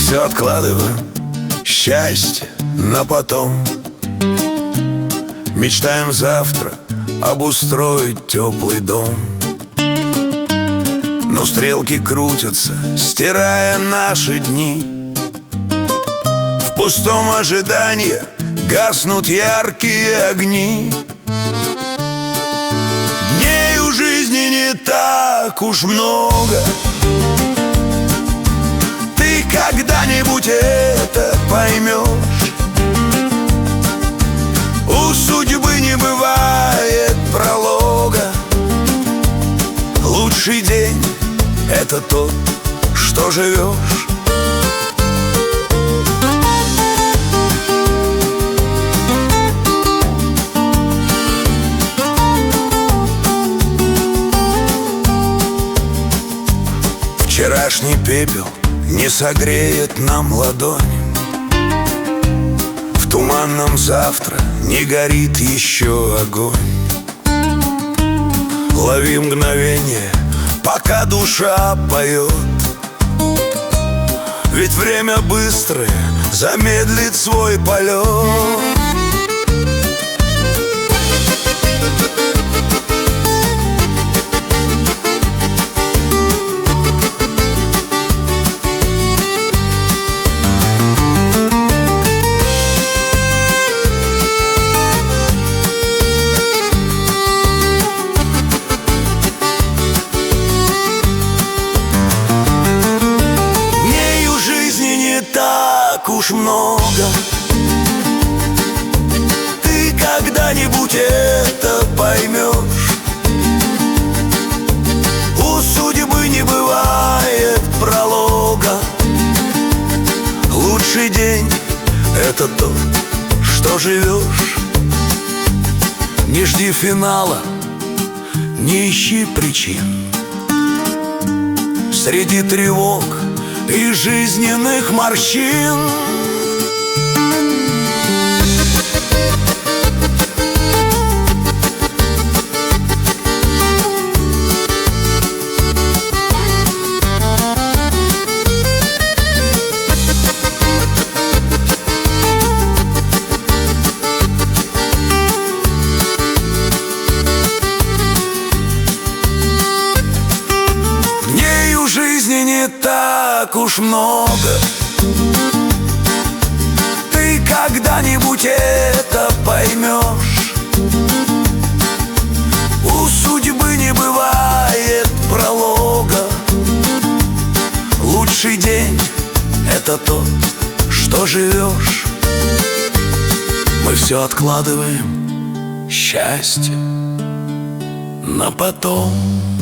все откладываем счастье на потом. Мечтаем завтра обустроить теплый дом. Но стрелки крутятся, стирая наши дни. В пустом ожидании гаснут яркие огни. Дней у жизни не так уж много. Ты когда-нибудь это поймешь. У судьбы не бывает пролога. Лучший день — это тот, что живешь. Вчерашний пепел не согреет нам ладонь. В туманном завтра не горит еще огонь. Лови мгновение, пока душа поет. Ведь время быстрое замедлит свой полет. Так уж много. Ты когда-нибудь это поймешь. У судьбы не бывает пролога. Лучший день — это тот, что живешь. Не жди финала, не ищи причин. Среди тревог и жизненных морщин дней у жизни не так уж много. Ты когда-нибудь это поймешь. У судьбы не бывает пролога. Лучший день — это тот, что живешь. Мы все откладываем счастье на потом.